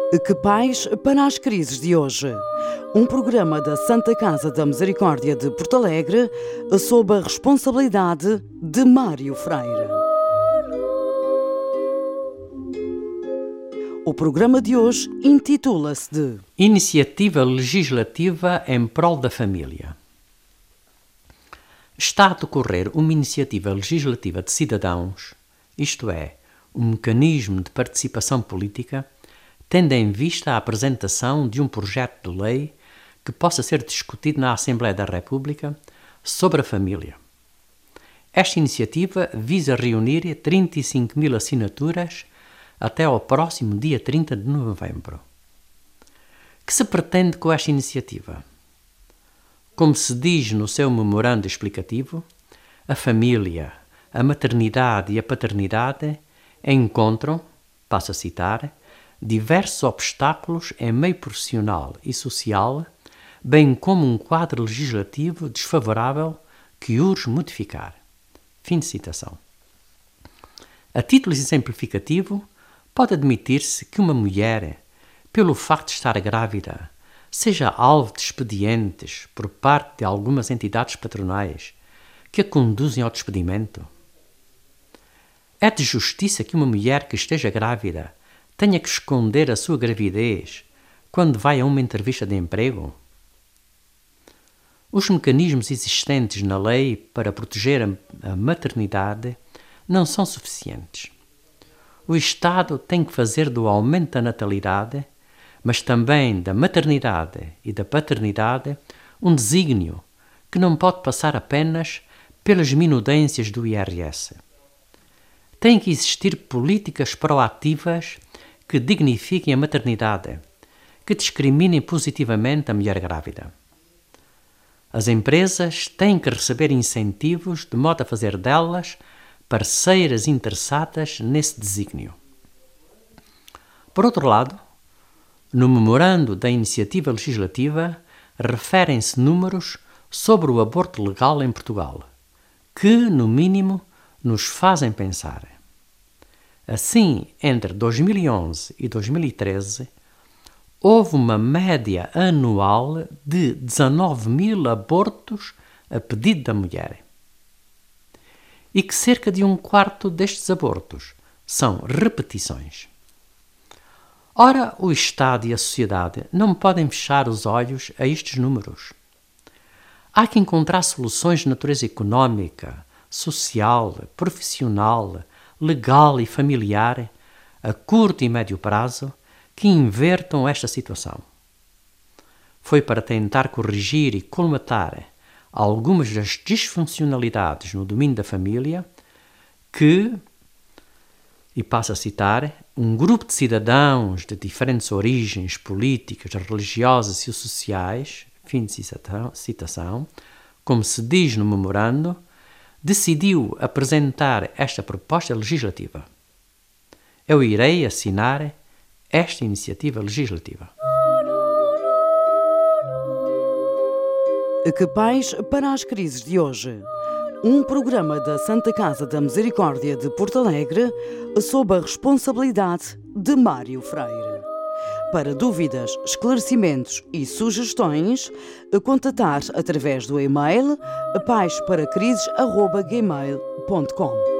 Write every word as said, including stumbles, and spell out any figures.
Que Paz para as Crises de Hoje. Um programa da Santa Casa da Misericórdia de Porto Alegre, sob a responsabilidade de Mário Freire. O programa de hoje intitula-se de Iniciativa Legislativa em prol da família. Está a decorrer uma iniciativa legislativa de cidadãos, isto é, um mecanismo de participação política, tendo em vista a apresentação de um projeto de lei que possa ser discutido na Assembleia da República sobre a família. Esta iniciativa visa reunir trinta e cinco mil assinaturas até ao próximo dia trinta de novembro. Que se pretende com esta iniciativa? Como se diz no seu memorando explicativo, a família, a maternidade e a paternidade encontram, passo a citar, diversos obstáculos em meio profissional e social, bem como um quadro legislativo desfavorável que urge modificar. Fim de citação. A título exemplificativo, pode admitir-se que uma mulher, pelo facto de estar grávida, seja alvo de expedientes por parte de algumas entidades patronais que a conduzem ao despedimento. É de justiça que uma mulher que esteja grávida tenha que esconder a sua gravidez quando vai a uma entrevista de emprego? Os mecanismos existentes na lei para proteger a maternidade não são suficientes. O Estado tem que fazer do aumento da natalidade, mas também da maternidade e da paternidade, um desígnio que não pode passar apenas pelas minudências do I R S. Tem que existir políticas proativas que dignifiquem a maternidade, que discriminem positivamente a mulher grávida. As empresas têm que receber incentivos de modo a fazer delas parceiras interessadas nesse desígnio. Por outro lado, no memorando da iniciativa legislativa, referem-se números sobre o aborto legal em Portugal, que, no mínimo, nos fazem pensar. Assim, entre dois mil e onze e dois mil e treze, houve uma média anual de dezanove mil abortos a pedido da mulher. E que cerca de um quarto destes abortos são repetições. Ora, o Estado e a sociedade não podem fechar os olhos a estes números. Há que encontrar soluções de natureza económica, social, profissional, legal e familiar, a curto e médio prazo, que invertam esta situação. Foi para tentar corrigir e colmatar algumas das disfuncionalidades no domínio da família que, e passo a citar, um grupo de cidadãos de diferentes origens políticas, religiosas e sociais, fim de citação, como se diz no memorando, decidiu apresentar esta proposta legislativa. Eu irei assinar esta iniciativa legislativa. Que Paz para as Crises de Hoje. Um programa da Santa Casa da Misericórdia de Porto Alegre, sob a responsabilidade de Mário Freire. Para dúvidas, esclarecimentos e sugestões, contatar através do e-mail paz para crises arroba gmail ponto com.